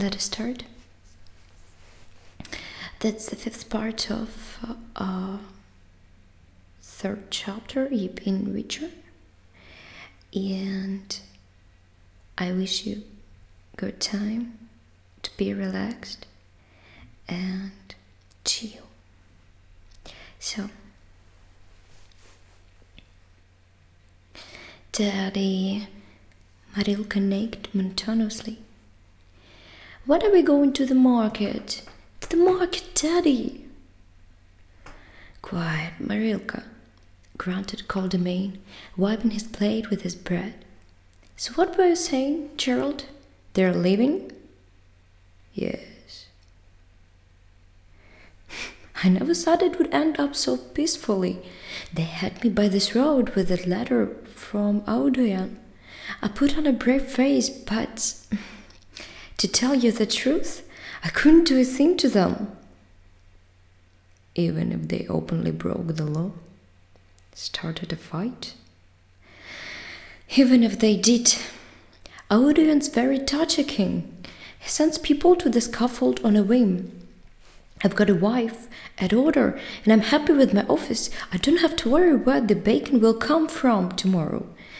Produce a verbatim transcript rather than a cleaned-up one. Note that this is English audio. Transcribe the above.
let us start. That's the fifth part of uh, uh third chapter, Yip in Witcher. And I wish you good time to be relaxed and chill. So, Daddy, Marilka nagged monotonously. When are we going to the market? To the market, Daddy! Quiet, Marilka, grunted Quatermain, wiping his plate with his bread. So what were you saying, Gerald? They're leaving? Yes. I never thought it would end up so peacefully. They had me by this road with a letter from Audouin. I put on a brave face, but to tell you the truth, I couldn't do a thing to them. Even if they openly broke the law, started a fight? Even if they did, Audouin's very touchy king. He sends people to the scaffold on a whim. I've got a wife, a daughter, and I'm happy with my office. I don't have to worry where the bacon will come from tomorrow.